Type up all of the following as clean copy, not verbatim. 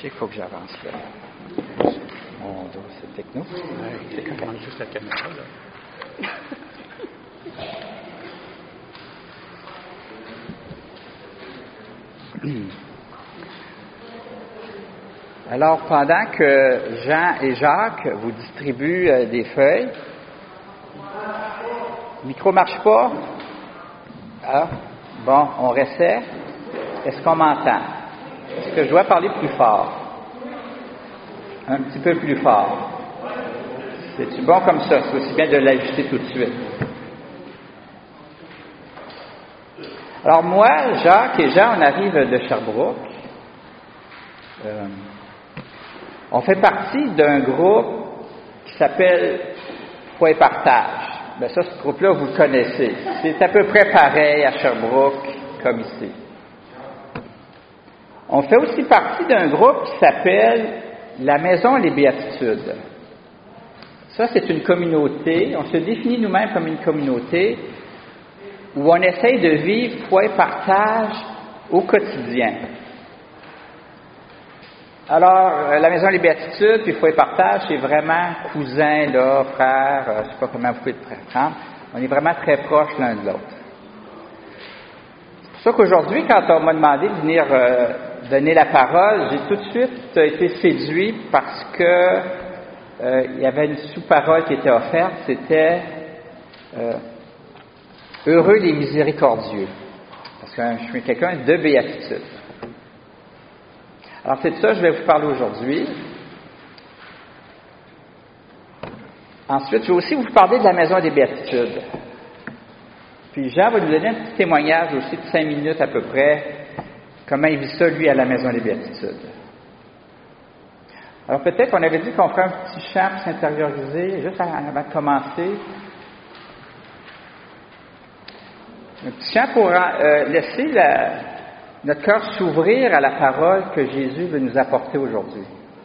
qu'il faut que j'avance là. Mon Dieu, c'est techno. Ouais, c'est quand même juste la caméra, là. Alors, pendant que Jean et Jacques vous distribuent des feuilles, le micro ne marche pas? Ah, bon, on réessaie. Est-ce qu'on m'entend? Est-ce que je dois parler plus fort? Un petit peu plus fort. C'est-tu bon comme ça? C'est aussi bien de l'ajuster tout de suite. Alors moi, Jacques et Jean, on arrive de Sherbrooke. On fait partie d'un groupe qui s'appelle Foi et Partage. Ben ça, ce groupe-là, vous le connaissez. C'est à peu près pareil à Sherbrooke comme ici. On fait aussi partie d'un groupe qui s'appelle la Maison Les Béatitudes. Ça, c'est une communauté. On se définit nous-mêmes comme une communauté où on essaye de vivre foi et partage au quotidien. Alors, la Maison Les Béatitudes, puis foi et partage, c'est vraiment cousins, là, frères, je ne sais pas comment vous pouvez le prendre. On est vraiment très proches l'un de l'autre. C'est pour ça qu'aujourd'hui, quand on m'a demandé de venir donner la parole, j'ai tout de suite été séduit parce que il y avait une sous-parole qui était offerte, c'était heureux les miséricordieux, parce que je suis quelqu'un de béatitude. Alors c'est de ça que je vais vous parler aujourd'hui. Ensuite, je vais aussi vous parler de la Maison des Béatitudes. Puis Jean va nous donner un petit témoignage aussi de 5 minutes à peu près, comment il vit ça, lui, à la Maison des Béatitudes. Alors peut-être qu'on avait dit qu'on ferait un petit chant pour s'intérioriser, juste avant de commencer. Un petit chant pour laisser notre cœur s'ouvrir à la parole que Jésus veut nous apporter aujourd'hui.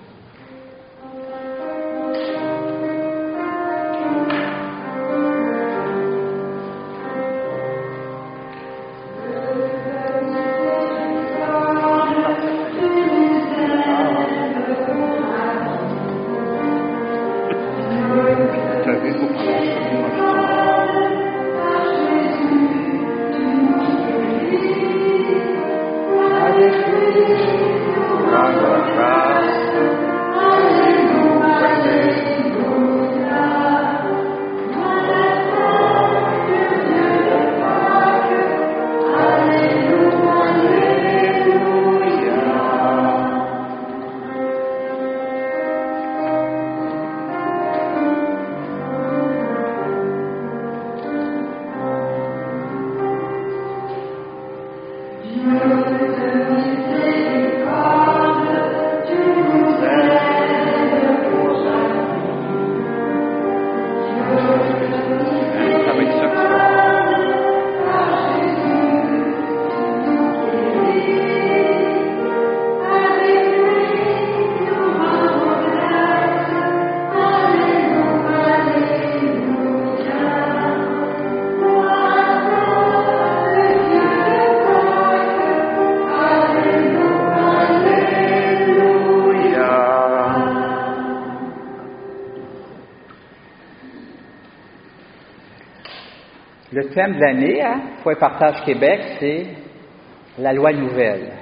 Le thème de l'année, Foi et Partage Québec, c'est la loi nouvelle.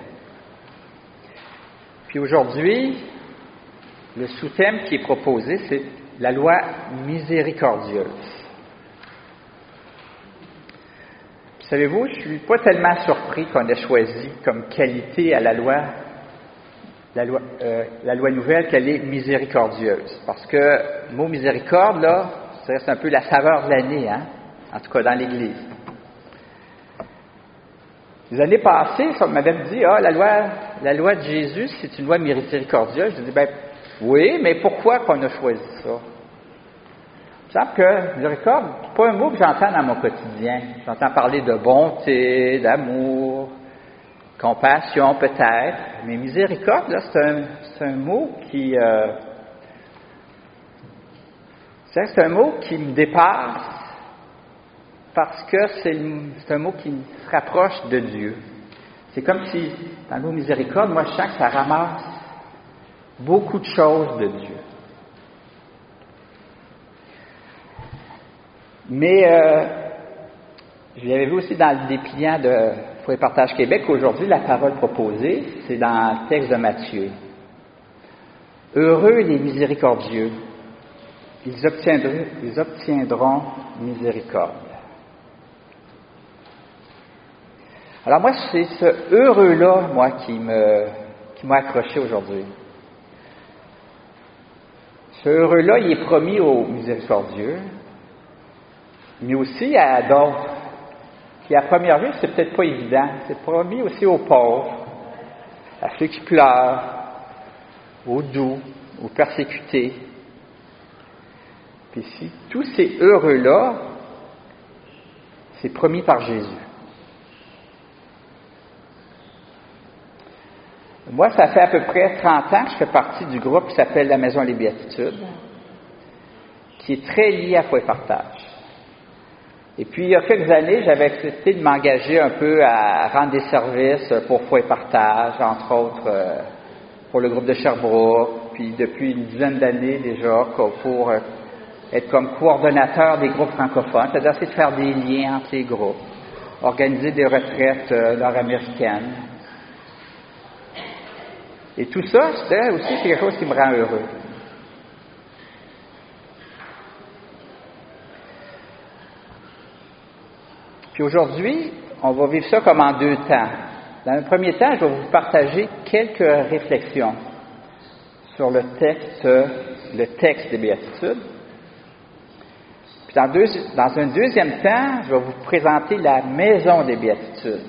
Puis aujourd'hui, le sous-thème qui est proposé, c'est la loi miséricordieuse. Puis savez-vous, je ne suis pas tellement surpris qu'on ait choisi comme qualité à la loi nouvelle qu'elle est miséricordieuse. Parce que le mot miséricorde, là, c'est un peu la saveur de l'année, hein? En tout cas dans l'Église. Les années passées, on m'avait dit, la loi de Jésus, c'est une loi miséricordieuse. Je dis, oui, mais pourquoi qu'on a choisi ça? Il me semble que miséricorde, c'est pas un mot que j'entends dans mon quotidien. J'entends parler de bonté, d'amour, compassion peut-être, mais miséricorde, là, c'est un mot qui... c'est un mot qui me dépasse, parce que c'est un mot qui se rapproche de Dieu. C'est comme si, dans le mot miséricorde, moi je sens que ça ramasse beaucoup de choses de Dieu. Mais je l'avais vu aussi dans le dépliant de Foi et Partage Québec qu'aujourd'hui, la parole proposée, c'est dans le texte de Matthieu. Heureux les miséricordieux, ils obtiendront miséricorde. Alors moi, c'est ce heureux-là, moi, qui m'a accroché aujourd'hui. Ce heureux-là, il est promis aux miséricordieux, mais aussi à d'autres, qui à première vue, c'est peut-être pas évident. C'est promis aussi aux pauvres, à ceux qui pleurent, aux doux, aux persécutés. Puis si tous ces heureux-là, c'est promis par Jésus. Moi, ça fait à peu près 30 ans que je fais partie du groupe qui s'appelle la Maison des Béatitudes, qui est très lié à Foi et Partage. Et puis, il y a quelques années, j'avais accepté de m'engager un peu à rendre des services pour Foi et Partage, entre autres pour le groupe de Sherbrooke, puis depuis une dizaine d'années déjà, pour être comme coordonnateur des groupes francophones, c'est-à-dire essayer de faire des liens entre les groupes, organiser des retraites nord-américaines. Et tout ça, c'est quelque chose qui me rend heureux. Puis aujourd'hui, on va vivre ça comme en 2 temps. Dans le premier temps, je vais vous partager quelques réflexions sur le texte des Béatitudes. Puis dans un deuxième temps, je vais vous présenter la Maison des Béatitudes.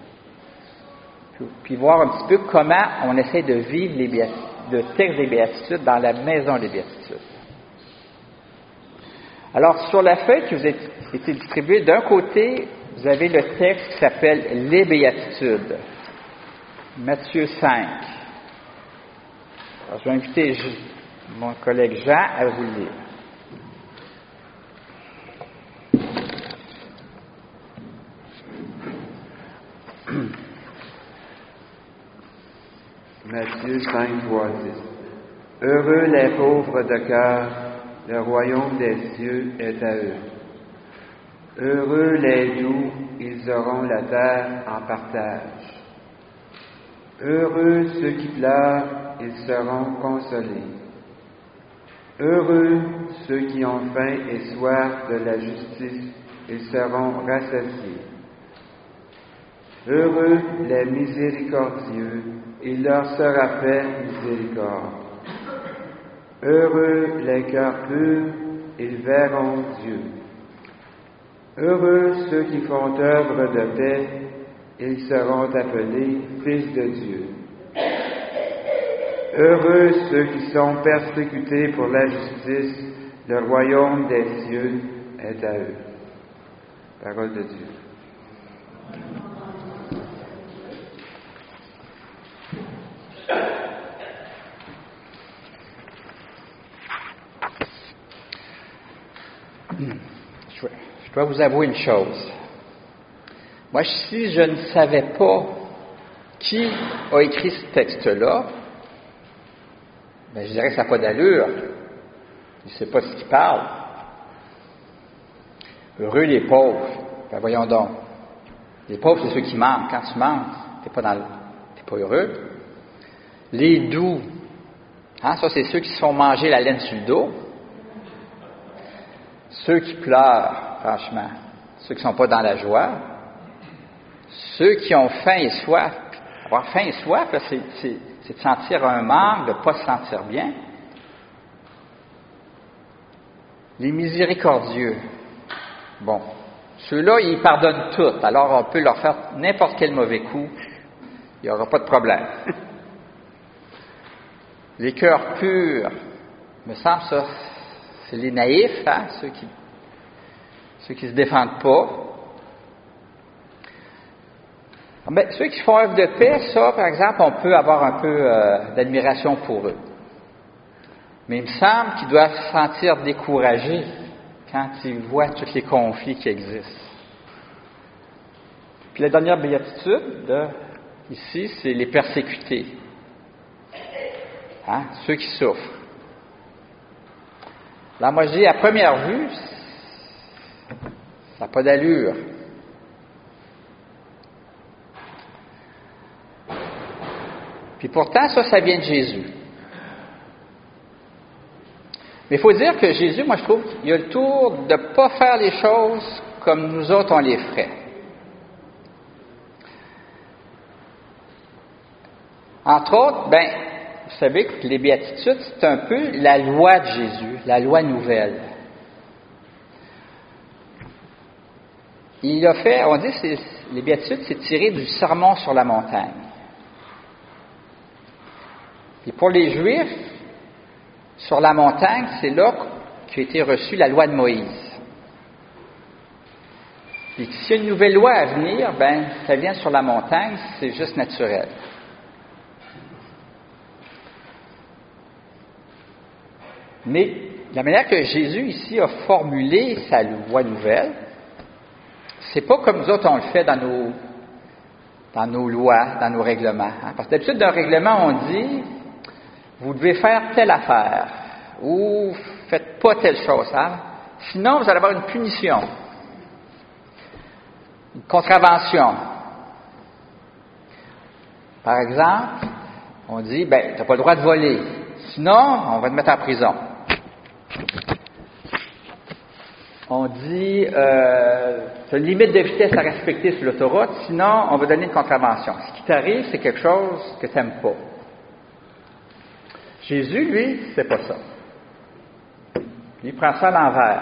Puis voir un petit peu comment on essaie de vivre le texte des Béatitudes dans la Maison des Béatitudes. Alors, sur la feuille qui vous a été distribuée, d'un côté, vous avez le texte qui s'appelle « Les Béatitudes », Matthieu 5. Alors, je vais inviter mon collègue Jean à vous le lire. Matthieu 5, 3, 10. Heureux les pauvres de cœur, le royaume des cieux est à eux. Heureux les doux, ils auront la terre en partage. Heureux ceux qui pleurent, ils seront consolés. Heureux ceux qui ont faim et soif de la justice, ils seront rassasiés. Heureux les miséricordieux, il leur sera fait miséricorde. Heureux les cœurs purs, ils verront Dieu. Heureux ceux qui font œuvre de paix, ils seront appelés fils de Dieu. Heureux ceux qui sont persécutés pour la justice, le royaume des cieux est à eux. Parole de Dieu. Je dois vous avouer une chose. Moi, si je ne savais pas qui a écrit ce texte-là, je dirais que ça n'a pas d'allure. Il ne sait pas ce qu'il parle. Heureux les pauvres. Voyons donc. Les pauvres, c'est ceux qui mentent. Quand tu mens, t'es pas heureux. Les doux. Ça, c'est ceux qui se font manger la laine sur le dos. Ceux qui pleurent, franchement, ceux qui ne sont pas dans la joie, ceux qui ont faim et soif. Avoir faim et soif, là, c'est de sentir un manque, de ne pas se sentir bien. Les miséricordieux. Bon, ceux-là, ils pardonnent tout, alors on peut leur faire n'importe quel mauvais coup, il n'y aura pas de problème. Les cœurs purs, me semble ça, c'est les naïfs, ceux qui se défendent pas. Ceux qui font œuvre de paix, ça, par exemple, on peut avoir un peu d'admiration pour eux. Mais il me semble qu'ils doivent se sentir découragés quand ils voient tous les conflits qui existent. Puis la dernière béatitude, ici, c'est les persécutés. Hein? Ceux qui souffrent. Là, moi, je dis, à première vue, ça n'a pas d'allure. Puis pourtant, ça vient de Jésus. Mais il faut dire que Jésus, moi, je trouve qu'il a le tour de ne pas faire les choses comme nous autres, on les ferait. Entre autres, vous savez que les béatitudes, c'est un peu la loi de Jésus, la loi nouvelle. Il a fait, on dit, les béatitudes, c'est tiré du sermon sur la montagne. Et pour les Juifs, sur la montagne, c'est là qu'a été reçue la loi de Moïse. Et s'il y a une nouvelle loi à venir, ça vient sur la montagne, c'est juste naturel. Mais la manière que Jésus ici a formulé sa loi nouvelle, c'est pas comme nous autres on le fait dans nos lois, dans nos règlements. Hein? Parce que d'habitude, dans un règlement, on dit vous devez faire telle affaire ou faites pas telle chose. Hein? Sinon, vous allez avoir une punition, une contravention. Par exemple, on dit tu n'as pas le droit de voler. Sinon, on va te mettre en prison. On dit, tu as une limite de vitesse à respecter sur l'autoroute, sinon on va donner une contravention. Ce qui t'arrive, c'est quelque chose que tu n'aimes pas. Jésus, lui, c'est pas ça. Il prend ça à l'envers.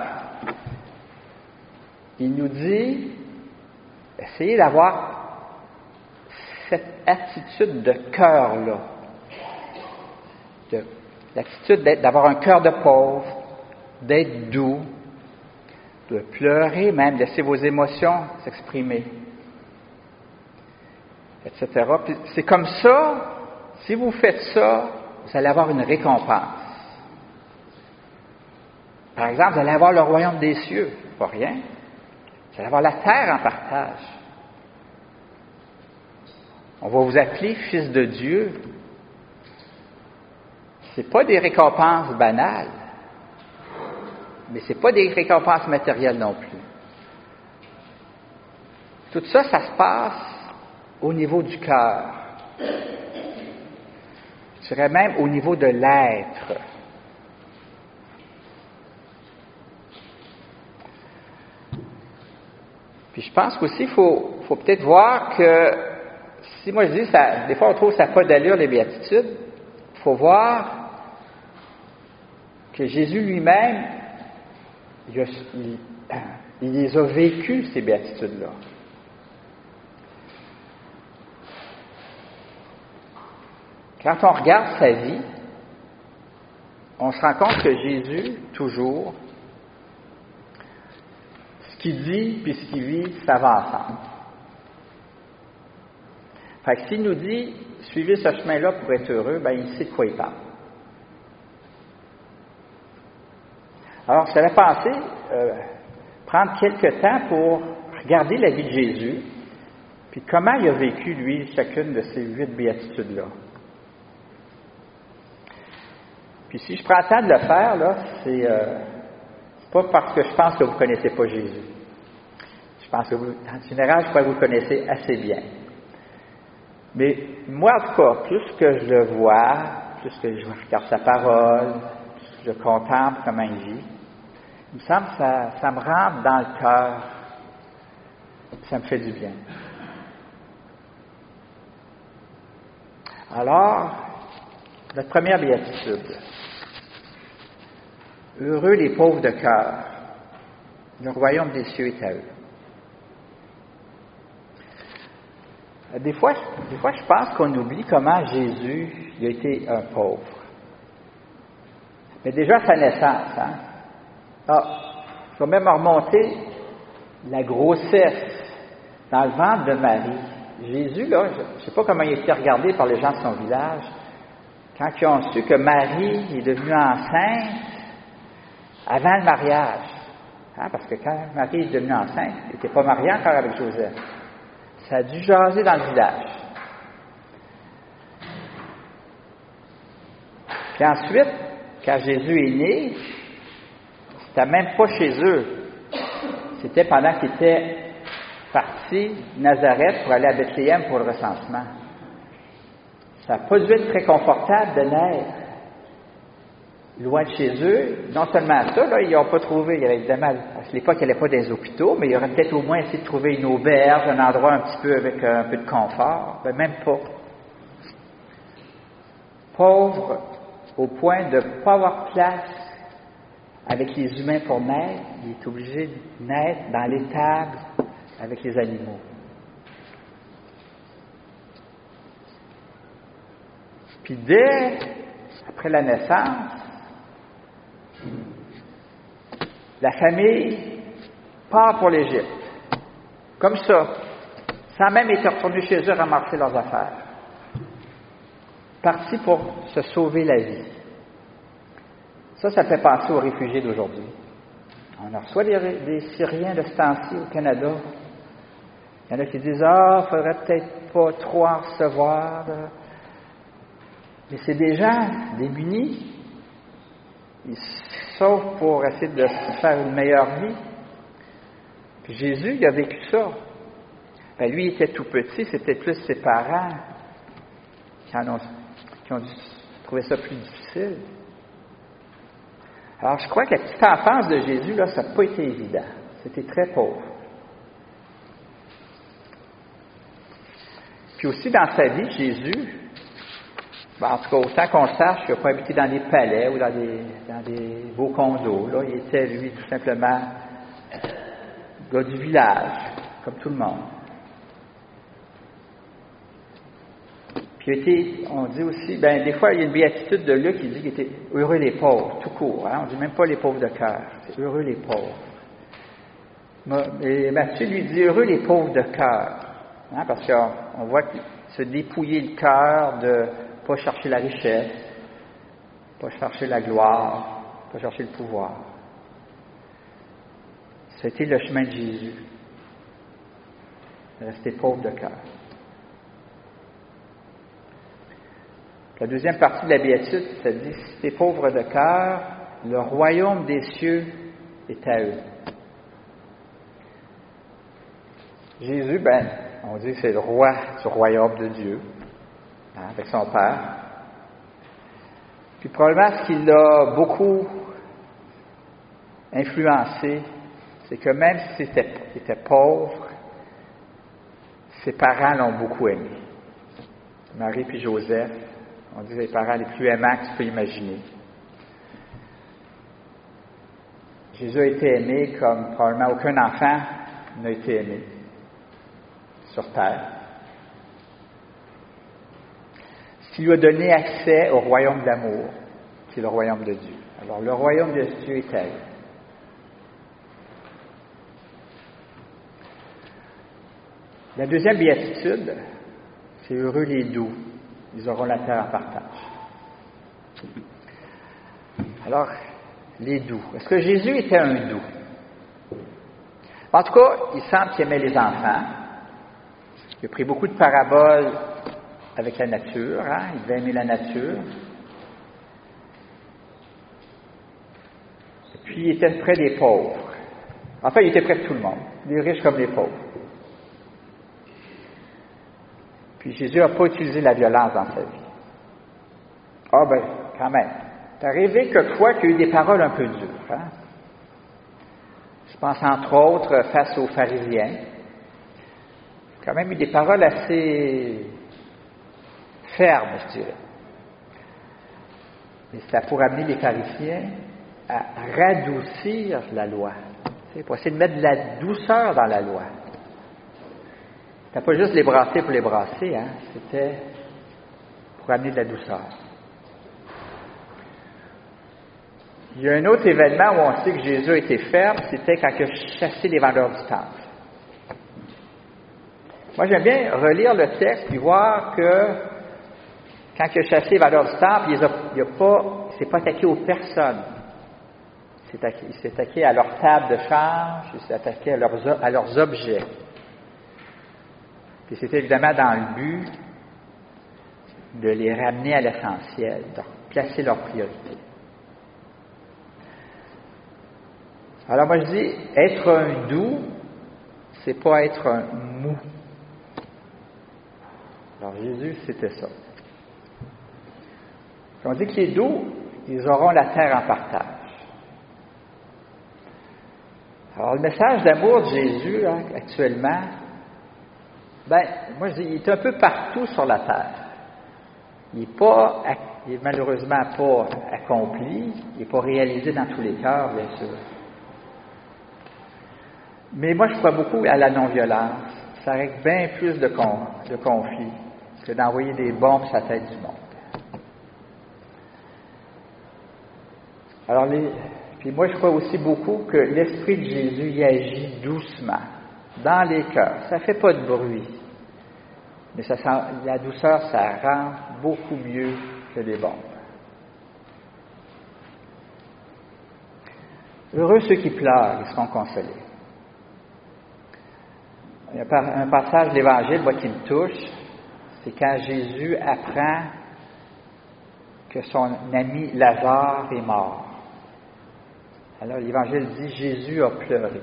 Il nous dit, essayez d'avoir cette attitude de cœur-là. L'attitude d'avoir un cœur de pauvre, d'être doux, de pleurer même, laisser vos émotions s'exprimer, etc. Puis c'est comme ça, si vous faites ça, vous allez avoir une récompense. Par exemple, vous allez avoir le royaume des cieux, pas rien. Vous allez avoir la terre en partage. On va vous appeler fils de Dieu. C'est pas des récompenses banales, mais c'est pas des récompenses matérielles non plus. Tout ça, ça se passe au niveau du cœur. Je dirais même au niveau de l'être. Puis je pense qu'aussi, il faut peut-être voir que, si moi je dis, des fois on trouve que ça n'a pas d'allure les béatitudes, il faut voir que Jésus lui-même, il les a vécues, ces béatitudes-là. Quand on regarde sa vie, on se rend compte que Jésus, toujours, ce qu'il dit puis ce qu'il vit, ça va ensemble. Fait que s'il nous dit, suivez ce chemin-là pour être heureux, il sait de quoi il parle. Alors, je t'avais pensé prendre quelques temps pour regarder la vie de Jésus, puis comment il a vécu, lui, chacune de ces 8 béatitudes-là. Puis si je prends le temps de le faire, là, c'est pas parce que je pense que vous ne connaissez pas Jésus. Je pense que vous, en général, je crois que vous le connaissez assez bien. Mais moi, en tout cas, plus que je le vois, plus que je regarde sa parole, plus que je contemple comment il vit, il me semble que ça me rentre dans le cœur, ça me fait du bien. Alors, notre première béatitude. Heureux les pauvres de cœur, le royaume des cieux est à eux. Des fois, je pense qu'on oublie comment Jésus il a été un pauvre. Mais déjà à sa naissance, je vais même remonter la grossesse dans le ventre de Marie. Jésus, là, je ne sais pas comment il a été regardé par les gens de son village, quand ils ont su que Marie est devenue enceinte avant le mariage. Parce que quand Marie est devenue enceinte, elle n'était pas mariée encore avec Joseph. Ça a dû jaser dans le village. Puis ensuite, quand Jésus est né, c'était même pas chez eux. C'était pendant qu'ils étaient partis de Nazareth pour aller à Bethléem pour le recensement. Ça n'a pas dû être très confortable de naître loin de chez eux. Non seulement ça, là, ils n'ont pas trouvé, évidemment, à l'époque, il n'y avait pas des hôpitaux, mais ils auraient peut-être au moins essayé de trouver une auberge, un endroit un petit peu avec un peu de confort. Ben, même pas. Pauvre au point de ne pas avoir place avec les humains pour naître, il est obligé de naître dans l'étable avec les animaux. Puis dès après la naissance, la famille part pour l'Égypte. Comme ça, sans même être retournés chez eux ramasser leurs affaires. Partis pour se sauver la vie. Ça fait penser aux réfugiés d'aujourd'hui. On reçoit des Syriens de ce temps-ci au Canada. Il y en a qui disent « Ah, il ne faudrait peut-être pas trop en recevoir. » Mais c'est des gens démunis. Ils se sauvent pour essayer de se faire une meilleure vie. Puis Jésus, il a vécu ça. Ben, lui, il était tout petit, c'était plus ses parents qui ont dû trouver ça plus difficile. Alors, je crois que la petite enfance de Jésus, là, ça n'a pas été évident. C'était très pauvre. Puis aussi, dans sa vie, Jésus, en tout cas, autant qu'on le sache, il n'a pas habité dans des palais ou dans des beaux condos. Là. Il était, lui, tout simplement, gars du village, comme tout le monde. Puis on dit aussi, des fois, il y a une béatitude de Luc qui dit qu'il était heureux les pauvres, tout court. Hein? On ne dit même pas les pauvres de cœur, c'est heureux les pauvres. Et Matthieu lui dit heureux les pauvres de cœur, hein? Parce qu'on voit qu'il se dépouiller le cœur de ne pas chercher la richesse, pas chercher la gloire, pas chercher le pouvoir. C'était le chemin de Jésus. Rester pauvre de cœur. La deuxième partie de la béatitude, ça dit, si t'es pauvre de cœur, le royaume des cieux est à eux. Jésus, on dit que c'est le roi du royaume de Dieu, hein, avec son Père. Puis probablement ce qui l'a beaucoup influencé, c'est que même s'il était pauvre, ses parents l'ont beaucoup aimé. Marie puis Joseph, on dit les parents les plus aimants que tu peux imaginer. Jésus a été aimé comme probablement aucun enfant n'a été aimé sur terre. Ce qui lui a donné accès au royaume de l'amour, qui est le royaume de Dieu. Alors, le royaume de Dieu est à eux. La deuxième béatitude, c'est heureux les doux. Ils auront la terre en partage. Alors, les doux. Est-ce que Jésus était un doux? En tout cas, il semble qu'il aimait les enfants. Il a pris beaucoup de paraboles avec la nature. Hein? Il devait aimer la nature. Et puis, il était près des pauvres. Enfin, il était près de tout le monde. Les riches comme les pauvres. Puis Jésus n'a pas utilisé la violence dans sa vie. Quand même. C'est arrivé quelquefois qu'il y a eu des paroles un peu dures. Hein? Je pense entre autres face aux pharisiens. Il y a quand même eu des paroles assez fermes, je dirais. Mais c'était pour amener les pharisiens à radoucir la loi. Pour essayer de mettre de la douceur dans la loi. C'était pas juste les brasser pour les brasser, hein? C'était pour amener de la douceur. Il y a un autre événement où on sait que Jésus a été ferme, c'était quand il a chassé les vendeurs du temple. Moi, j'aime bien relire le texte et voir que quand il a chassé les vendeurs du temple, il ne s'est pas attaqué aux personnes. Il s'est attaqué à leur table de change, il s'est attaqué à leurs objets. Puis c'était évidemment dans le but de les ramener à l'essentiel, de placer leurs priorités. Alors moi je dis, être un doux, c'est pas être un mou. Alors Jésus, c'était ça. Quand on dit qu'il est doux, ils auront la terre en partage. Alors le message d'amour de Jésus, actuellement, moi je dis, il est un peu partout sur la terre. Il n'est malheureusement pas accompli, il n'est pas réalisé dans tous les cœurs, bien sûr. Mais moi, je crois beaucoup à la non-violence. Ça règle bien plus de conflits que d'envoyer des bombes sur la tête du monde. Alors, puis moi, je crois aussi beaucoup que l'Esprit de Jésus y agit doucement, dans les cœurs. Ça ne fait pas de bruit, mais la douceur, ça rend beaucoup mieux que les bombes. Heureux ceux qui pleurent, ils seront consolés. Il y a un passage de l'Évangile, moi, qui me touche, c'est quand Jésus apprend que son ami Lazare est mort. Alors l'Évangile dit, Jésus a pleuré.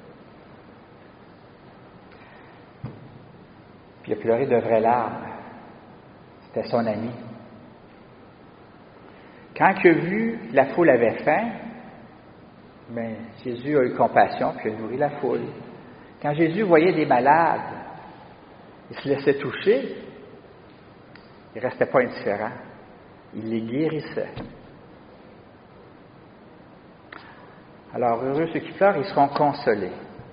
Puis il a pleuré de vraies larmes. C'était son ami. Quand il a vu que la foule avait faim, Jésus a eu compassion, puis il a nourri la foule. Quand Jésus voyait des malades, il se laissait toucher, il ne restait pas indifférent. Il les guérissait. Alors, heureux ceux qui pleurent, ils seront consolés.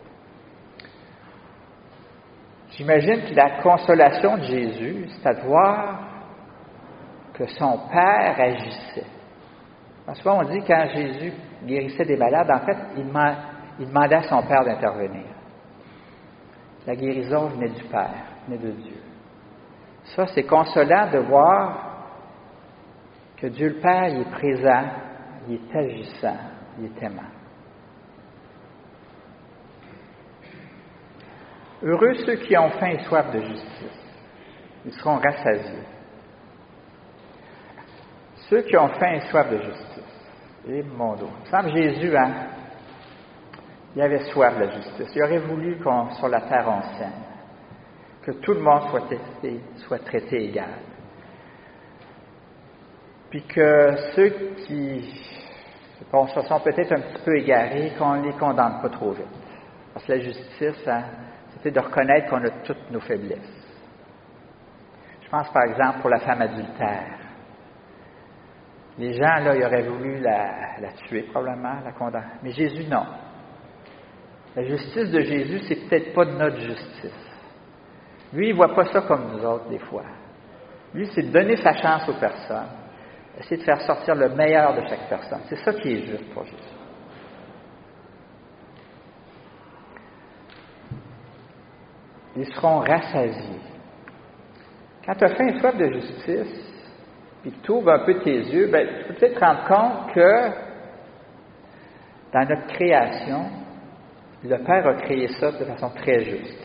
J'imagine que la consolation de Jésus, c'est de voir que son Père agissait. Souvent, on dit que quand Jésus guérissait des malades, en fait, il demandait à son Père d'intervenir. La guérison venait du Père, venait de Dieu. Ça, c'est consolant de voir que Dieu le Père, il est présent, il est agissant, il est aimant. Heureux ceux qui ont faim et soif de justice, ils seront rassasiés. Ceux qui ont faim et soif de justice, et mon dos. Il me semble Jésus, il avait soif de la justice. Il aurait voulu qu'on, sur la terre, on s'aime, que tout le monde soit traité égal. Puis que ceux qui se sont peut-être un petit peu égarés, qu'on ne les condamne pas trop vite. Parce que la justice, c'est de reconnaître qu'on a toutes nos faiblesses. Je pense par exemple pour la femme adultère. Les gens, là, ils auraient voulu la tuer probablement, la condamner. Mais Jésus, non. La justice de Jésus, c'est peut-être pas notre justice. Lui, il ne voit pas ça comme nous autres, des fois. Lui, c'est de donner sa chance aux personnes, essayer de faire sortir le meilleur de chaque personne. C'est ça qui est juste pour Jésus. Ils seront rassasiés. Quand tu as faim et soif de justice, puis que tu ouvres un peu tes yeux, tu peux peut-être te rendre compte que dans notre création, le Père a créé ça de façon très juste.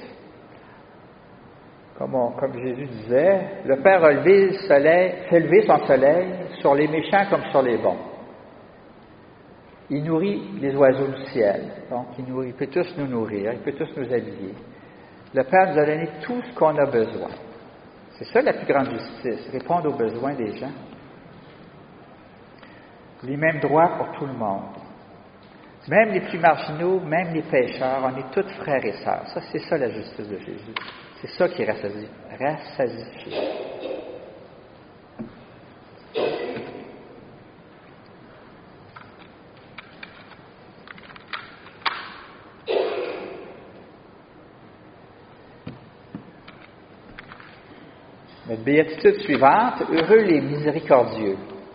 Comme Jésus disait, le Père a fait lever son soleil sur les méchants comme sur les bons. Il nourrit les oiseaux du ciel. Donc, il peut tous nous nourrir, il peut tous nous habiller. Le Père nous a donné tout ce qu'on a besoin. C'est ça la plus grande justice, répondre aux besoins des gens. Les mêmes droits pour tout le monde. Même les plus marginaux, même les pécheurs, on est tous frères et sœurs. Ça, c'est ça la justice de Jésus. C'est ça qui est rassasié. Notre béatitude suivante, heureux les miséricordieux.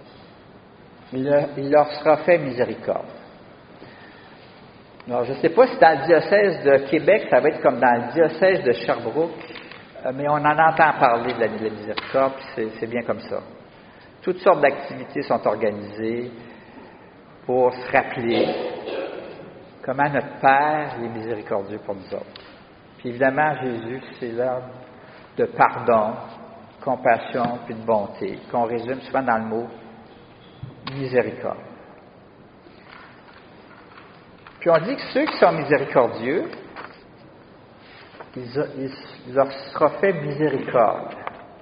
Il leur sera fait miséricorde. Alors, je ne sais pas si dans le diocèse de Québec, ça va être comme dans le diocèse de Sherbrooke, mais on en entend parler de la miséricorde, puis c'est bien comme ça. Toutes sortes d'activités sont organisées pour se rappeler comment notre Père est miséricordieux pour nous autres. Puis évidemment, Jésus, c'est l'œuvre de pardon, de compassion, puis de bonté, qu'on résume souvent dans le mot miséricorde. Puis on dit que ceux qui sont miséricordieux, il leur sera fait miséricorde.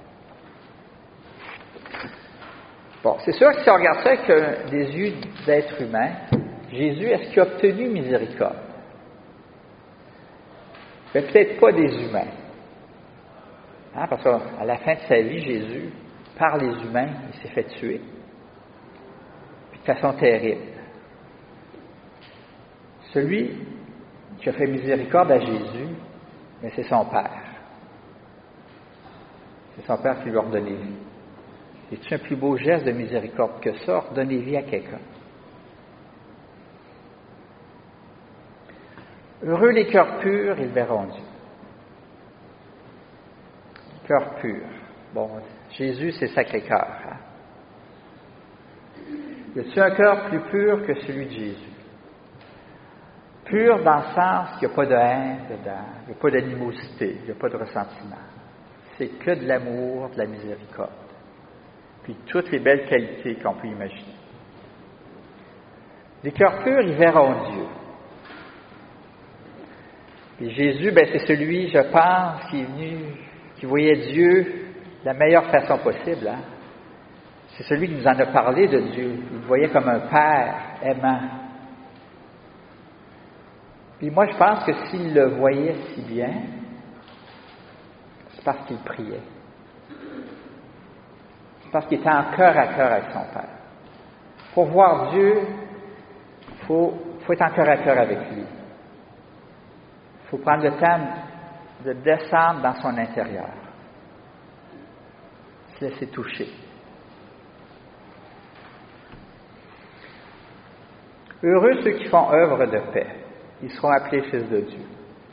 Bon, c'est sûr que si on regarde ça avec des yeux d'être humain, Jésus, est-ce qu'il a obtenu miséricorde? Mais peut-être pas des humains. Hein, parce qu'à la fin de sa vie, Jésus, par les humains, il s'est fait tuer. Puis de façon terrible. Celui qui a fait miséricorde à Jésus, mais c'est son Père. C'est son Père qui lui a ordonné vie. Est-ce un plus beau geste de miséricorde que ça, ordonner vie à quelqu'un? Heureux les cœurs purs, ils verront Dieu. Cœur pur. Bon, Jésus, c'est Sacré-Cœur. Hein? Y a-t-il un cœur plus pur que celui de Jésus? Pur dans le sens qu'il n'y a pas de haine dedans, il n'y a pas d'animosité, il n'y a pas de ressentiment. C'est que de l'amour, de la miséricorde. Puis toutes les belles qualités qu'on peut imaginer. Les cœurs purs, ils verront Dieu. Et Jésus, c'est celui, je pense, qui est venu, qui voyait Dieu de la meilleure façon possible. Hein? C'est celui qui nous en a parlé de Dieu. Il le voyait comme un Père aimant. Puis moi, je pense que s'il le voyait si bien, c'est parce qu'il priait. C'est parce qu'il était en cœur à cœur avec son Père. Pour voir Dieu, il faut être en cœur à cœur avec lui. Il faut prendre le temps de descendre dans son intérieur. Se laisser toucher. Heureux ceux qui font œuvre de paix. Ils seront appelés fils de Dieu.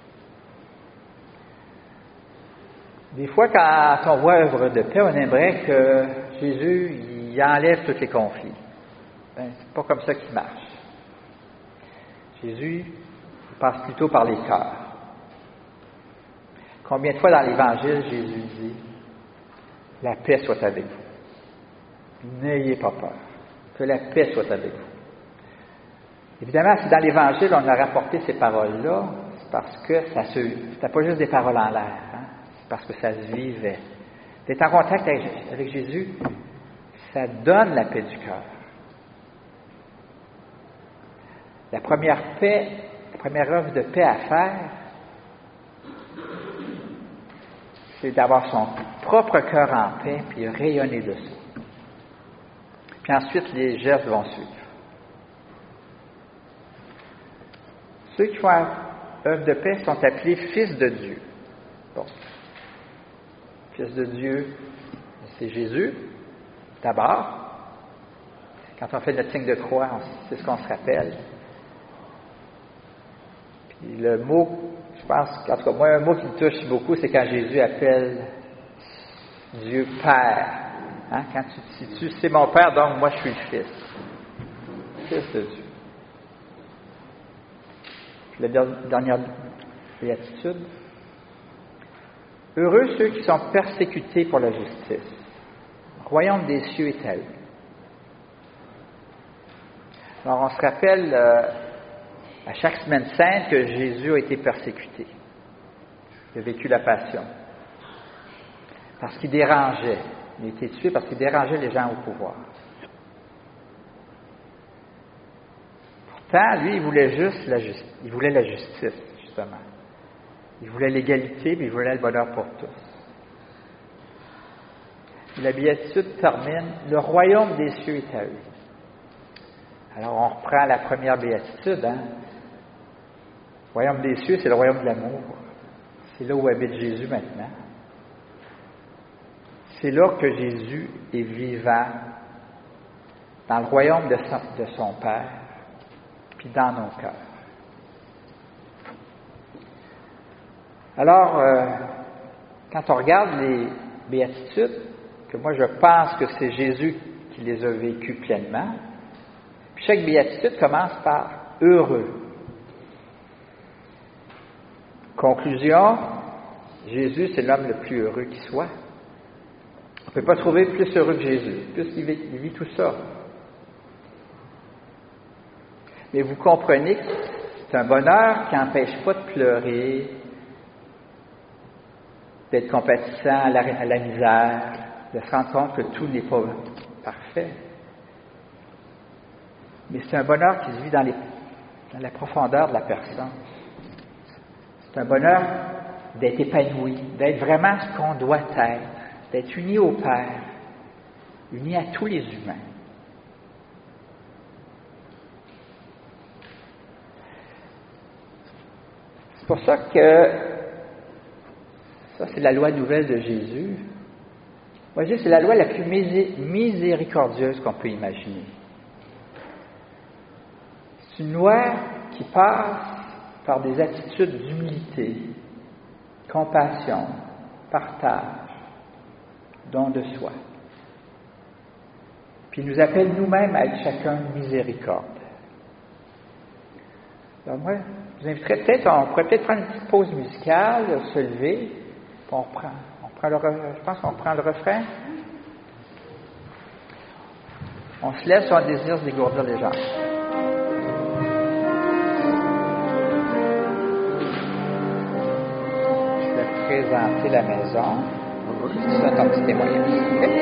Des fois, quand on voit œuvre de paix, on aimerait que Jésus il enlève tous les conflits. C'est pas comme ça qu'il marche. Jésus il passe plutôt par les cœurs. Combien de fois dans l'Évangile, Jésus dit « La paix soit avec vous. N'ayez pas peur. Que la paix soit avec vous. » Évidemment, si dans l'Évangile, on a rapporté ces paroles-là, c'est parce que c'était pas juste des paroles en l'air, hein? C'est parce que ça se vivait. D'être en contact avec Jésus, ça donne la paix du cœur. La première œuvre de paix à faire, c'est d'avoir son propre cœur en paix, puis rayonner de ça. Puis ensuite, les gestes vont suivre. Ceux qui font œuvre de paix sont appelés fils de Dieu. Bon. Fils de Dieu, c'est Jésus, d'abord. Quand on fait notre signe de croix, c'est ce qu'on se rappelle. Puis le mot, je pense, en tout cas, moi, un mot qui me touche beaucoup, c'est quand Jésus appelle Dieu Père. Hein? Quand tu te situes, c'est mon Père, donc moi je suis le Fils. Fils de Dieu. La dernière béatitude. Heureux ceux qui sont persécutés pour la justice. Le royaume des cieux est à eux. Alors, on se rappelle à chaque semaine sainte que Jésus a été persécuté. Il a vécu la passion. Parce qu'il dérangeait. Il a été tué parce qu'il dérangeait les gens au pouvoir. Pourtant, lui, il voulait juste il voulait la justice, justement. Il voulait l'égalité, puis il voulait le bonheur pour tous. Et la béatitude termine, le royaume des cieux est à eux. Alors, on reprend la première béatitude, hein. Le royaume des cieux, c'est le royaume de l'amour. C'est là où habite Jésus maintenant. C'est là que Jésus est vivant, dans le royaume de son Père, puis dans nos cœurs. Alors, quand on regarde les béatitudes, que moi je pense que c'est Jésus qui les a vécues pleinement, puis chaque béatitude commence par « heureux ». Conclusion, Jésus, c'est l'homme le plus heureux qui soit. On ne peut pas trouver plus heureux que Jésus, puisqu'il vit tout ça. Mais vous comprenez que c'est un bonheur qui n'empêche pas de pleurer, d'être compatissant à la misère, de se rendre compte que tout n'est pas parfait. Mais c'est un bonheur qui se vit dans la profondeur de la personne. C'est un bonheur d'être épanoui, d'être vraiment ce qu'on doit être, d'être uni au Père, uni à tous les humains. C'est pour ça que ça, c'est la loi nouvelle de Jésus. Moi, je dis, c'est la loi la plus miséricordieuse qu'on peut imaginer. C'est une loi qui passe par des attitudes d'humilité, compassion, partage, don de soi. Puis il nous appelle nous-mêmes à être chacun miséricorde. Alors moi, je vous inviterais on pourrait peut-être prendre une petite pause musicale, se lever, puis je pense qu'on reprend le refrain. On se lève sur un désir de dégourdir les jambes. Je vais présenter la maison. C'est ton petit témoignage.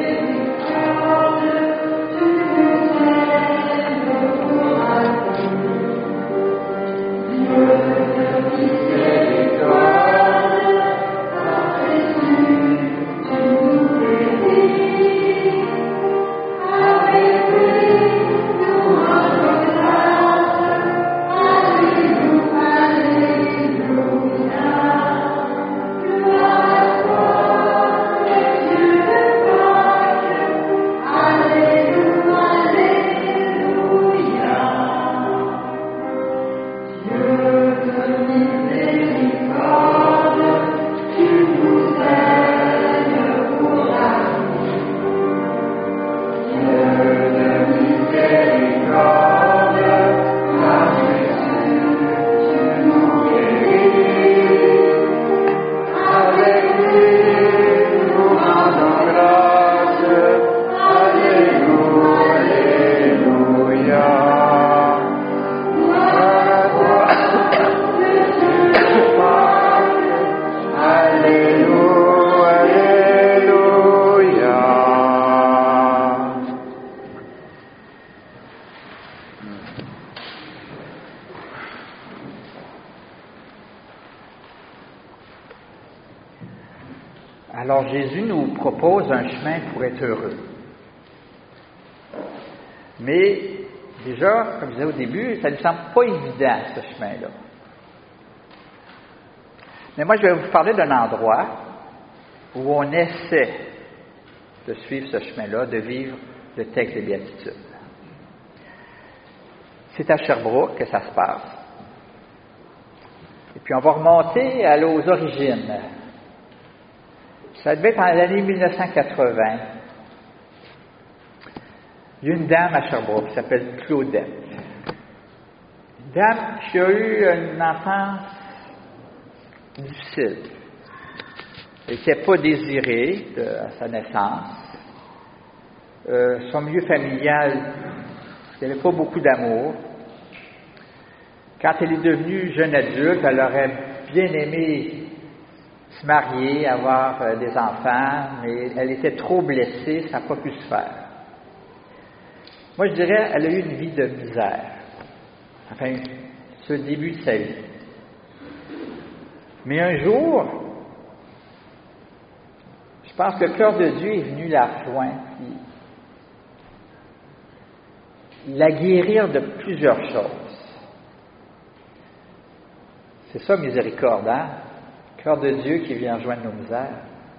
Alors Jésus nous propose un chemin pour être heureux. Mais déjà, comme je disais au début, ça ne semble pas évident, ce chemin-là. Mais moi, je vais vous parler d'un endroit où on essaie de suivre ce chemin-là, de vivre le texte des Béatitudes. C'est à Sherbrooke que ça se passe. Et puis on va remonter aux origines. Ça devait être en l'année 1980. Il y a une dame à Sherbrooke qui s'appelle Claudette. Une dame qui a eu une enfance difficile. Elle n'était pas désirée à sa naissance. Son milieu familial, il n'y avait pas beaucoup d'amour. Quand elle est devenue jeune adulte, elle aurait bien aimé se marier, avoir des enfants, mais elle était trop blessée, ça n'a pas pu se faire. Moi, je dirais, elle a eu une vie de misère. Enfin, ce début de sa vie. Mais un jour, je pense que le cœur de Dieu est venu la rejoindre, la guérir de plusieurs choses. C'est ça, miséricorde, hein? Le cœur de Dieu qui vient rejoindre nos misères.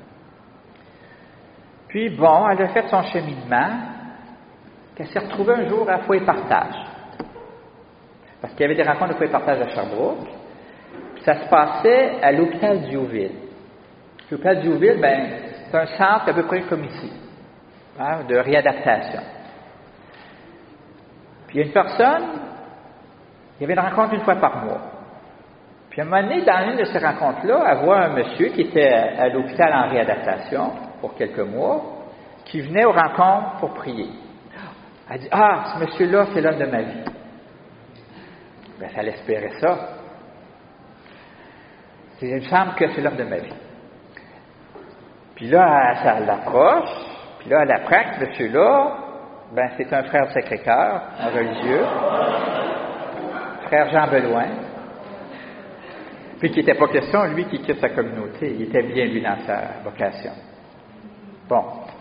Puis, bon, elle a fait son cheminement, qu'elle s'est retrouvée un jour à Fouet Partage. Parce qu'il y avait des rencontres de Fouet Partage à Sherbrooke. Puis ça se passait à l'hôpital Diouville. L'hôpital Diouville, c'est un centre à peu près comme ici, hein, de réadaptation. Puis il y a une personne, il y avait une rencontre une fois par mois. Puis à un moment donné, dans une de ces rencontres-là, elle voit un monsieur qui était à l'hôpital en réadaptation pour quelques mois, qui venait aux rencontres pour prier. Elle dit, ce monsieur-là, c'est l'homme de ma vie. Ben, ça l'espérait ça. Il me semble que c'est l'homme de ma vie. Puis là, ça l'approche, puis là, elle apprend que ce monsieur-là, ben, c'est un frère du Sacré-Cœur, un religieux, frère Jean Beloin, puis qu'il n'était pas question, lui, qui quitte sa communauté. Il était bien, lui, dans sa vocation. Bon.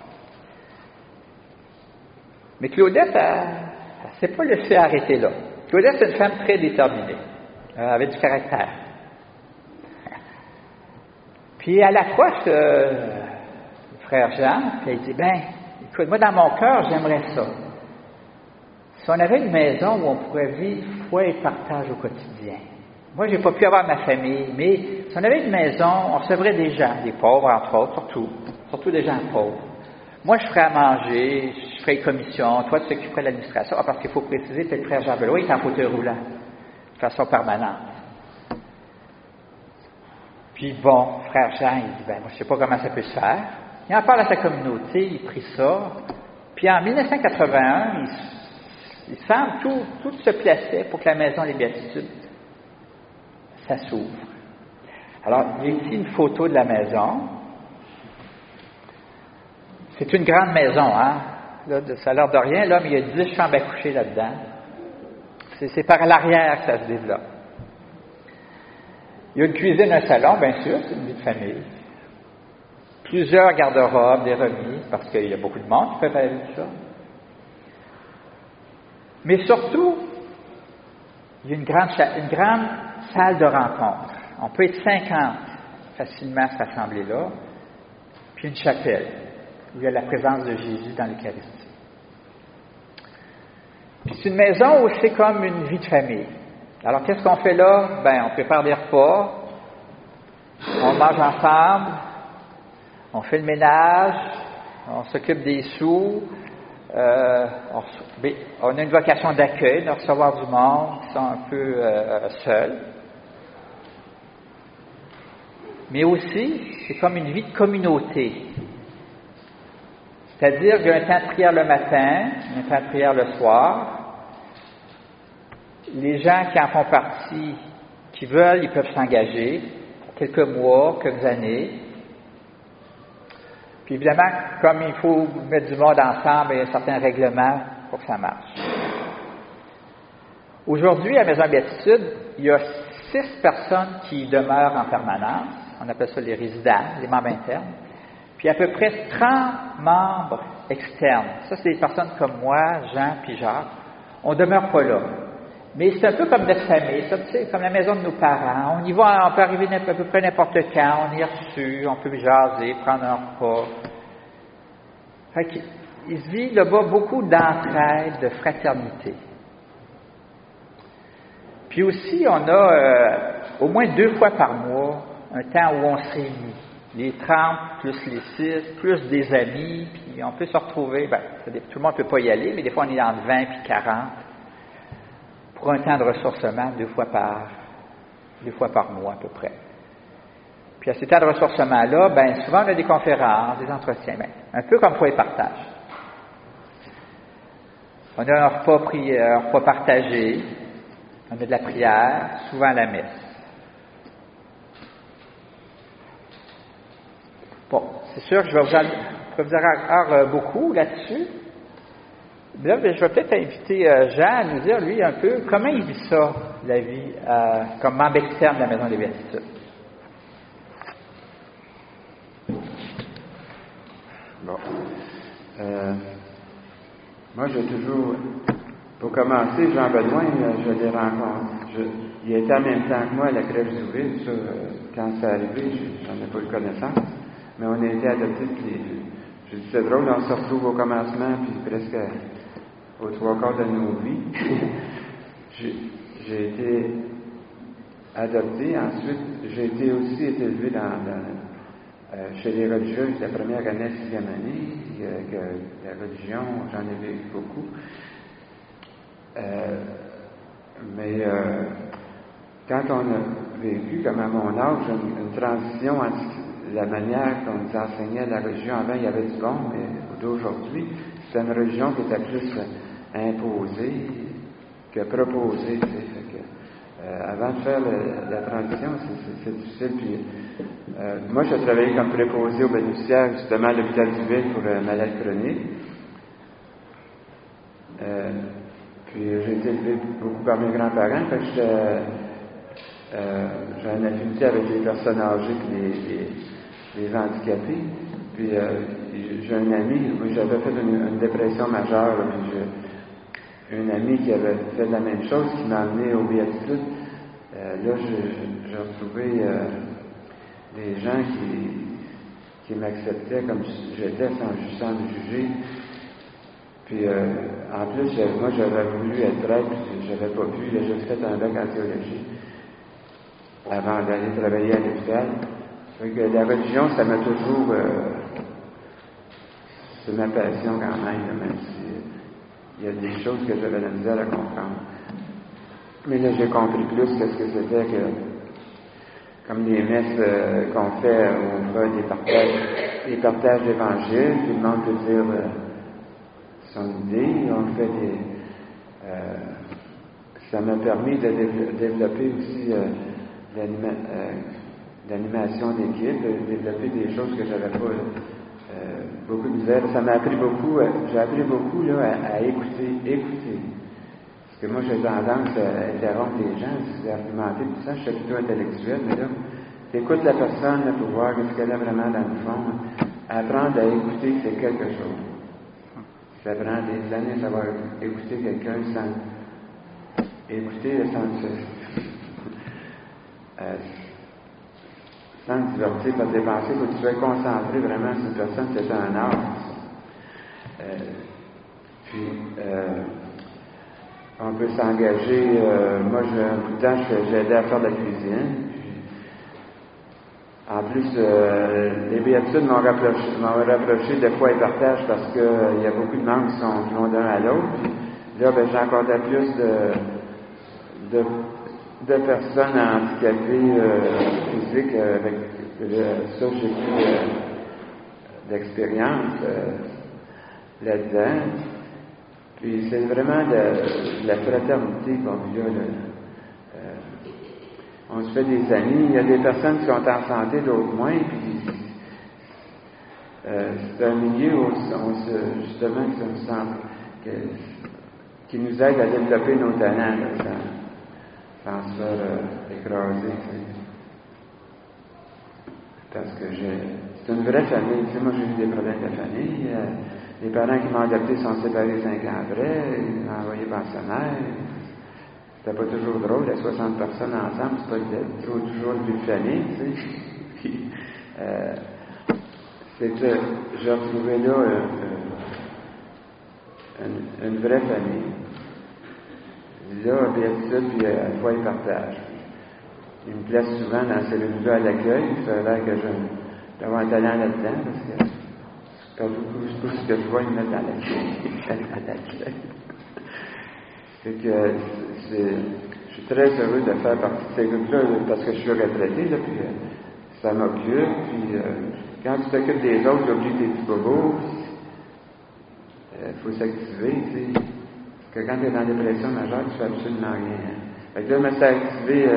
Mais Claudette, elle ne s'est pas laissée arrêter là. Claudette, c'est une femme très déterminée, avec du caractère. Puis elle approche le frère Jean, puis elle dit, ben, écoute, moi, dans mon cœur, j'aimerais ça. Si on avait une maison où on pourrait vivre foi et partage au quotidien. Moi, j'ai pas pu avoir ma famille, mais si on avait une maison, on recevrait des gens, des pauvres, entre autres, surtout des gens pauvres. Moi, je ferais à manger, je ferais les commissions, toi, tu t'occuperais de l'administration. Ah, parce qu'il faut préciser que le frère Jean Belois est en fauteuil roulant, de façon permanente. Puis bon, frère Jean, il dit, ben, moi, je sais pas comment ça peut se faire. Il en parle à sa communauté, il prie ça. Puis en 1981, il semble tout se plaçait pour que la maison des Béatitudes, ça s'ouvre. Alors, il y a ici une photo de la maison. C'est une grande maison, hein? Là, ça a l'air de rien, là, mais il y a 10 chambres à coucher là-dedans. C'est par l'arrière que ça se développe. Il y a une cuisine, un salon, bien sûr, c'est une vie de famille. Plusieurs garde-robes, des remises, parce qu'il y a beaucoup de monde qui peut aller tout ça. Mais surtout, il y a une grande salle de rencontre. On peut être 50 facilement à se rassembler là, puis une chapelle, où il y a la présence de Jésus dans l'Eucharistie. Puis c'est une maison où c'est comme une vie de famille. Alors, qu'est-ce qu'on fait là? Ben, on prépare des repas, on mange ensemble, on fait le ménage, on s'occupe des sous, on a une vocation d'accueil, de recevoir du monde qui sont un peu seuls. Mais aussi, c'est comme une vie de communauté. C'est-à-dire qu'il y a un temps de prière le matin, un temps de prière le soir. Les gens qui en font partie, qui veulent, ils peuvent s'engager pour quelques mois, quelques années. Puis évidemment, comme il faut mettre du monde ensemble, il y a un certain règlement pour que ça marche. Aujourd'hui, à la Maison Béatitude, il y a 6 personnes qui demeurent en permanence. On appelle ça les résidents, les membres internes. Puis à peu près 30 membres externes. Ça, c'est des personnes comme moi, Jean, puis Jacques. On ne demeure pas là. Mais c'est un peu comme notre famille, ça, tu sais, comme la maison de nos parents. On y va, on peut arriver à peu près n'importe quand, on y est reçu, on peut jaser, prendre un repas. Fait qu'il se vit là-bas beaucoup d'entraide, de fraternité. Puis aussi, on a au moins 2 fois par mois un temps où on se réunit. Les 30 plus les 6, plus des amis, puis on peut se retrouver, tout le monde ne peut pas y aller, mais des fois on est entre 20 et 40. Pour un temps de ressourcement 2 fois par mois à peu près. Puis à ces temps de ressourcement-là, souvent on a des conférences, des entretiens, un peu comme foi et partage. On a un repas partagé, on a de la prière, souvent la messe. Bon, c'est sûr que je vais vous en dire beaucoup là-dessus. Là, je vais peut-être inviter Jean à nous dire, lui, un peu, comment il vit ça, la vie, comme membre externe de la Maison des Béatitudes. Bon. Moi, j'ai toujours, pour commencer, Jean Benoît, je l'ai rencontré. Il était en même temps que moi à la crèche d'Ouville, ça, quand c'est arrivé, j'en ai pas eu connaissance, mais on a été adoptés tous les deux. Je dis, c'est drôle, on se retrouve au commencement, puis presque aux 3/4 de nos vies. J'ai été adopté. Ensuite, j'ai été aussi élevé chez les religieuses la première année, 6e année. La religion, j'en ai vécu beaucoup. Mais quand on a vécu, comme à mon âge, une transition entre la manière qu'on nous enseignait la religion, avant il y avait du bon, mais d'aujourd'hui, c'est une religion qui était plus imposée que proposée. Avant de faire la transition, c'est difficile. Puis, moi, j'ai travaillé comme préposé aux bénéficiaires, justement, à l'hôpital du Ville pour malades chroniques. Puis, j'ai été élevé beaucoup par mes grands-parents. Fait que j'ai une affinité avec les personnes âgées et les handicapés. Puis, j'ai un ami, j'avais fait une dépression majeure, puis j'ai un ami qui avait fait la même chose, qui m'a amené aux béatitudes. Là, j'ai retrouvé des gens qui m'acceptaient comme j'étais, sans me juger. Puis, en plus, moi, j'avais voulu être prêtre, puis j'avais pas pu. Là, j'ai fait un bac en théologie avant d'aller travailler à l'hôpital. Fait que la religion, ça m'a toujours... c'est ma passion quand même si il y a des choses que j'avais la misère à comprendre. Mais là, j'ai compris plus qu'est-ce que c'était que, comme les messes qu'on fait, on fait des partages d'évangile, tout le monde peut dire son idée, on fait ça m'a permis de développer aussi l'animation d'équipe, de développer des choses que j'avais pas beaucoup de misère. Ça m'a appris beaucoup, j'ai appris beaucoup là, à écouter. Parce que moi, j'ai tendance à interrompre les gens, à argumenter, tout ça, je suis plutôt intellectuel, mais là, tu écoutes la personne là, pour voir ce qu'elle a vraiment dans le fond. Apprendre à écouter, c'est quelque chose. Ça prend des années à savoir écouter quelqu'un sans te divertir par des pensées, il faut que tu sois concentré vraiment sur une personne, c'est un art. On peut s'engager, moi, un bout de temps, j'ai aidé à faire de la cuisine. En plus, les béatitudes m'ont rapproché de foi et partage parce qu'il y a beaucoup de membres qui vont d'un à l'autre. Puis là, j'ai rencontré plus de personnes handicapées physiques avec ça, j'ai plus d'expérience là-dedans. Puis c'est vraiment de la fraternité qu'on vit là. On se fait des amis. Il y a des personnes qui sont en santé, d'autres moins. Puis c'est un milieu où justement qui nous aide à développer nos talents là, sans se faire écraser. Parce que c'est une vraie famille. Tu sais, moi, j'ai eu des problèmes de famille. Les parents qui m'ont adopté sont séparés 5 ans après. Ils m'ont envoyé pensionnaire. C'était pas toujours drôle, les 60 personnes ensemble, c'est pas toujours une vie de famille, tu sais. J'ai retrouvé là une vraie famille. Là, béatitude, puis foi et partage. Il me place souvent dans ces lieux-là à l'accueil, ça a l'air que d'avoir un talent là-dedans, parce que tout ce que je vois, ils me mettent dans l'accueil. C'est que je suis très heureux de faire partie de ces groupes-là parce que je suis retraité, là, puis ça m'occupe, puis quand tu t'occupes des autres, tu oublies tes petits bobos, il faut s'activer, tu sais. Parce que quand tu es dans la dépression majeure, tu fais absolument rien. Fait que là, je me suis activé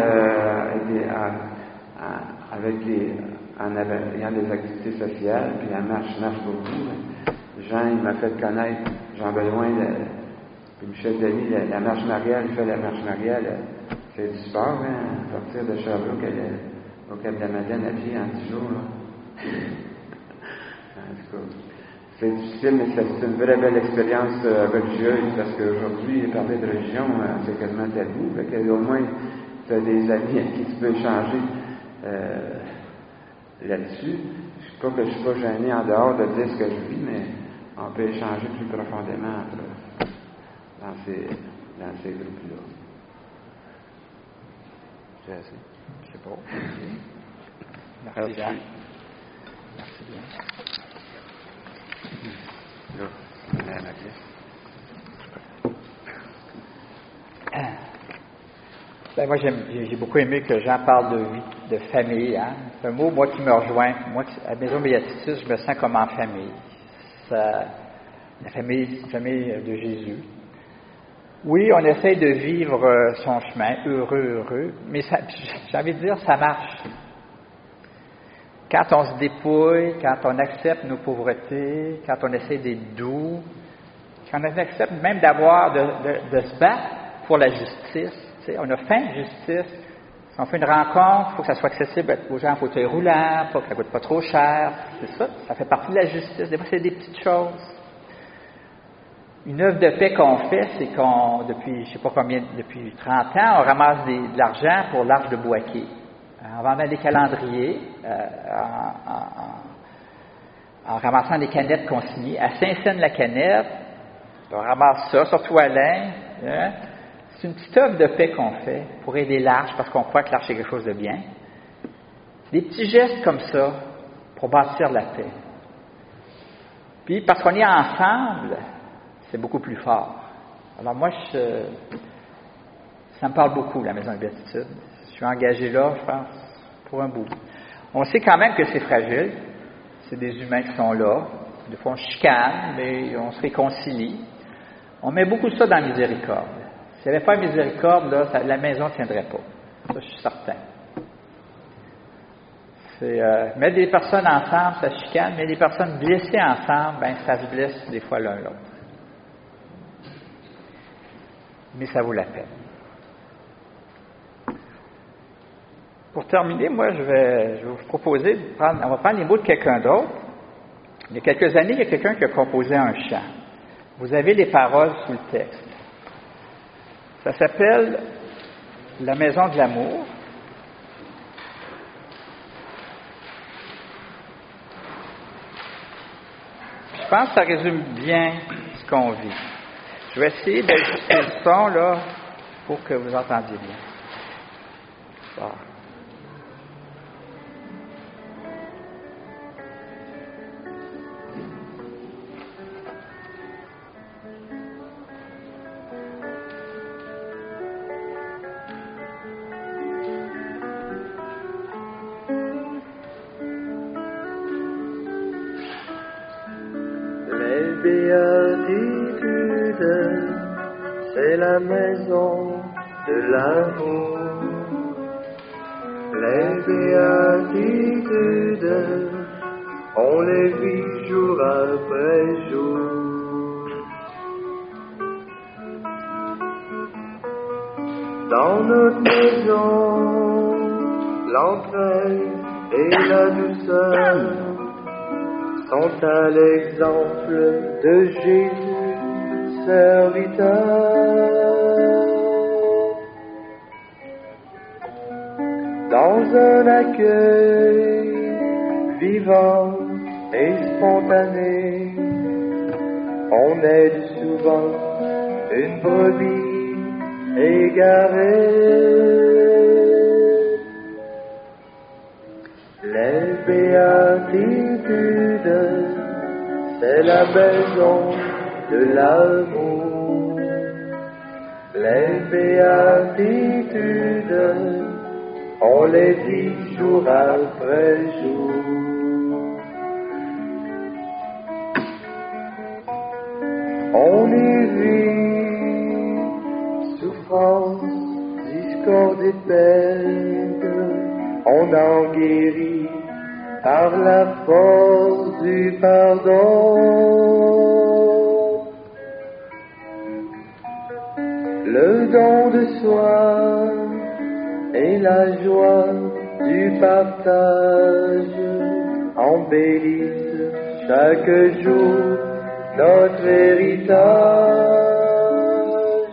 en ayant des activités sociales, puis la marche beaucoup. Jean, il m'a fait connaître Jean-Benoît, puis Michel Denis, la marche Marielle, il fait la marche Marielle, c'est du sport, hein, à partir de Sherbrooke au Cap de la Madeleine à pied en 10 jours. Là. En tout cas, c'est difficile, mais c'est une vraie belle expérience religieuse, parce qu'aujourd'hui, parler de religion, c'est quasiment tabou. Fait que, au moins, tu as des amis à qui tu peux échanger là-dessus. Je ne suis pas gêné en dehors de dire ce que je vis, mais on peut échanger plus profondément dans ces groupes-là. C'est assez. C'est beau. Merci bien. Merci bien. Là, moi, j'ai beaucoup aimé que Jean parle de vie, de famille. Hein? C'est un mot, moi, qui me rejoint. Moi, à la Maison Béatitude, je me sens comme en famille. La famille de Jésus. Oui, on essaie de vivre son chemin, heureux, mais ça, j'ai envie de dire, ça marche. Quand on se dépouille, quand on accepte nos pauvretés, quand on essaie d'être doux, quand on accepte même de se battre pour la justice, tu sais, on a faim de justice. Si on fait une rencontre, il faut que ça soit accessible aux gens en fauteuil roulant, il faut que ça ne coûte pas trop cher. C'est ça fait partie de la justice. Des fois, c'est des petites choses. Une œuvre de paix qu'on fait, c'est depuis 30 ans, on ramasse de l'argent pour l'Arche de Boaké. En vendant des calendriers, en ramassant des canettes consignées. À Saint-Saëns-la-Canette, on ramasse ça, surtout Alain. Hein? C'est une petite œuvre de paix qu'on fait pour aider l'Arche, parce qu'on croit que l'Arche est quelque chose de bien. Des petits gestes comme ça pour bâtir la paix. Puis, parce qu'on est ensemble, c'est beaucoup plus fort. Alors moi, ça me parle beaucoup, la Maison de Béatitude. Je suis engagé là, je pense, pour un bout. On sait quand même que c'est fragile. C'est des humains qui sont là. Des fois, on chicane, mais on se réconcilie. On met beaucoup de ça dans la miséricorde. S'il n'y avait pas de miséricorde, là, la maison ne tiendrait pas. Ça, je suis certain. Mettre des personnes ensemble, ça chicane, mais des personnes blessées ensemble, ça se blesse des fois l'un l'autre. Mais ça vaut la peine. Pour terminer, moi, je vais vous proposer on va prendre les mots de quelqu'un d'autre. Il y a quelques années, il y a quelqu'un qui a composé un chant. Vous avez les paroles sous le texte. Ça s'appelle « La maison de l'amour ». Je pense que ça résume bien ce qu'on vit. Je vais essayer d'ajuster le son, là, pour que vous entendiez bien. Bon. Béatitude, c'est la maison de l'amour. Les béatitudes, on les vit jour après jour. Dans notre maison, l'entraide et la douceur sont à l'exemple de Jésus, serviteur. Dans un accueil vivant et spontané, on aide souvent une brebis égarée. Les béatitudes, c'est la maison de l'amour. Les béatitudes, on les vit jour après jour. On y vit souffrance, discorde et peine. On en guérit par la force du pardon. Le don de soi et la joie du partage embellissent chaque jour notre héritage.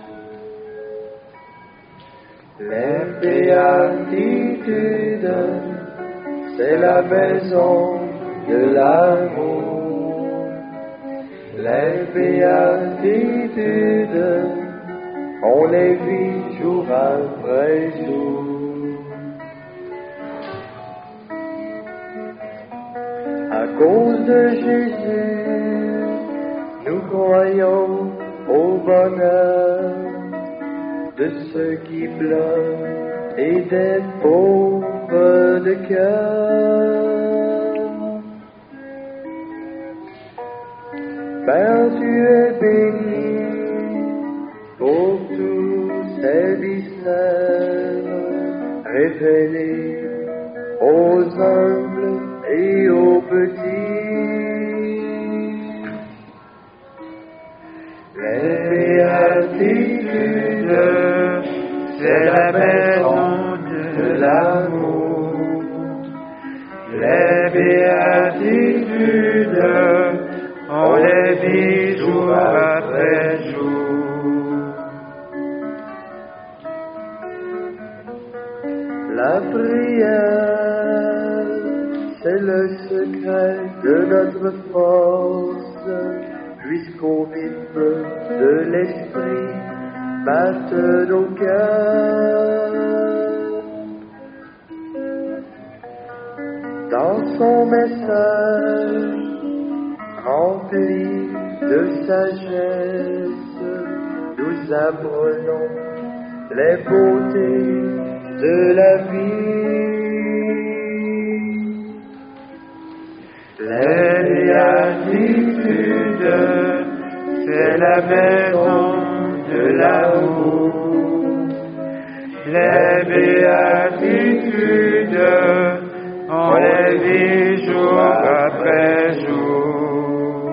Les béatitudes, c'est la maison de l'amour. Les béatitudes, on les vit jour après jour. À cause de Jésus, nous croyons au bonheur de ceux qui pleurent et des pauvres de cœur. Père, tu es béni pour révélé aux humbles et aux petits. Les béatitudes, c'est la maison de l'amour. Les béatitudes, on les vit jour après jour. La prière, c'est le secret de notre force, puisqu'au rythme de l'esprit battent nos cœurs. Dans son message rempli de sagesse, nous apprenons les beautés de la vie. Les béatitudes, c'est la maison de l'amour. Les béatitudes, on les vit jour après jour.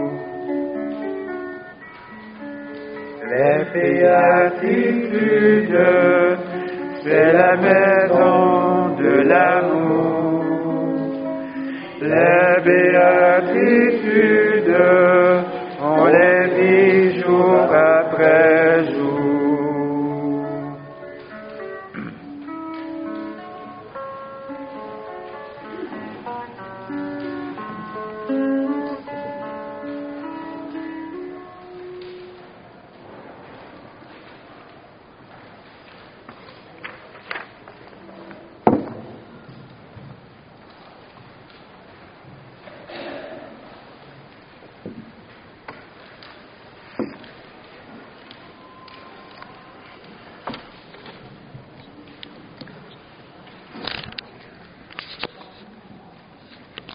Les béatitudes, c'est la maison de l'amour. Les béatitudes,